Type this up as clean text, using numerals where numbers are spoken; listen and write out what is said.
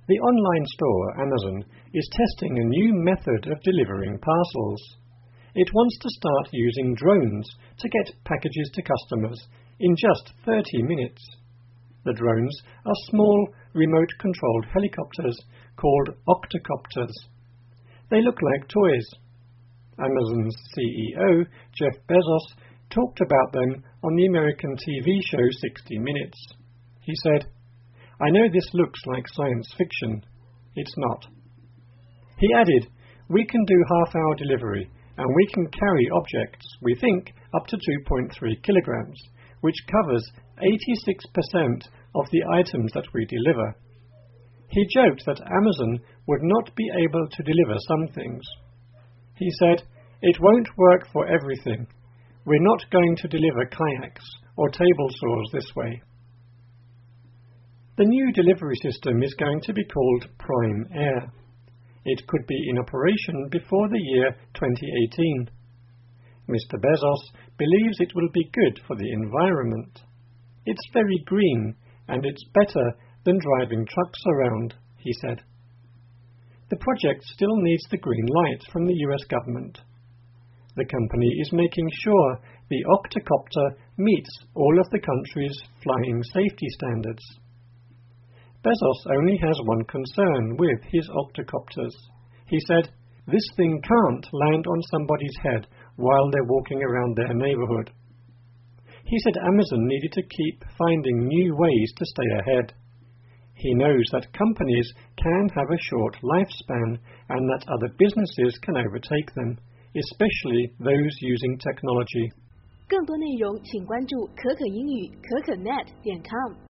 The online store, Amazon, is testing a new method of delivering parcels. It wants to start using drones to get packages to customers in just 30 minutes. The drones are small, remote-controlled helicopters called octocopters. They look like toys. Amazon's CEO, Jeff Bezos, talked about them on the American TV show 60 Minutes. He said, "I know this looks like science fiction. It's not." He added, "We can do half-hour delivery, and we can carry objects, we think, up to 2.3 kilograms, which covers 86% of the items that we deliver." He joked that Amazon would not be able to deliver some things. He said, "It won't work for everything. We're not going to deliver kayaks or table saws this way." The new delivery system is going to be called Prime Air. It could be in operation before the year 2018. Mr. Bezos believes it will be good for the environment. It's very green, and it's better than driving trucks around, he said. The project still needs the green light from the US government. The company is making sure the octocopter meets all of the country's flying safety standards. Bezos only has one concern with his octocopters. He said, "This thing can't land on somebody's head while they're walking around their neighborhood." He said Amazon needed to keep finding new ways to stay ahead. He knows that companies can have a short lifespan and that other businesses can overtake them, especially those using technology. 更多内容请关注可可英语可可net.com。